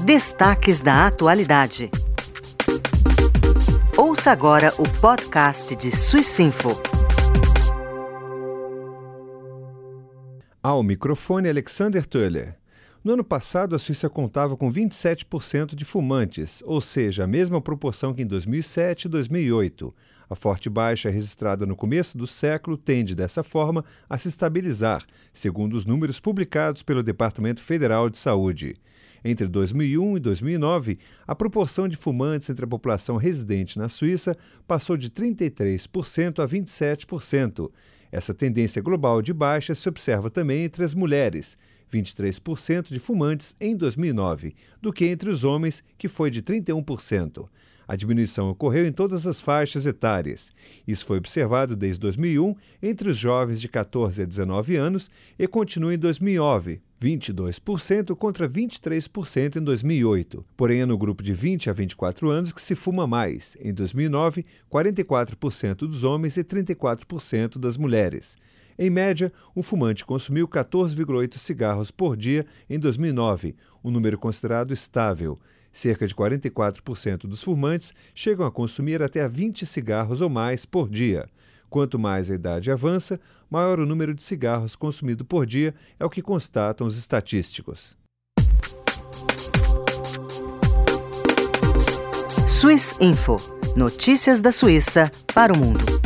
Destaques da atualidade. Ouça agora o podcast de Suissinfo. Ao microfone, Alexander Töller. No ano passado, a Suíça contava com 27% de fumantes, ou seja, a mesma proporção que em 2007 e 2008. A forte baixa registrada no começo do século tende, dessa forma, a se estabilizar, segundo os números publicados pelo Departamento Federal de Saúde. Entre 2001 e 2009, a proporção de fumantes entre a população residente na Suíça passou de 33% a 27%. Essa tendência global de baixa se observa também entre as mulheres, 23% de fumantes em 2009, do que entre os homens, que foi de 31%. A diminuição ocorreu em todas as faixas etárias. Isso foi observado desde 2001 entre os jovens de 14 a 19 anos e continua em 2009, 22% contra 23% em 2008. Porém, é no grupo de 20 a 24 anos que se fuma mais. Em 2009, 44% dos homens e 34% das mulheres. Em média, um fumante consumiu 14,8 cigarros por dia em 2009, um número considerado estável. Cerca de 44% dos fumantes chegam a consumir até 20 cigarros ou mais por dia. Quanto mais a idade avança, maior o número de cigarros consumido por dia, é o que constatam os estatísticos. Suissinfo. Notícias da Suíça para o mundo.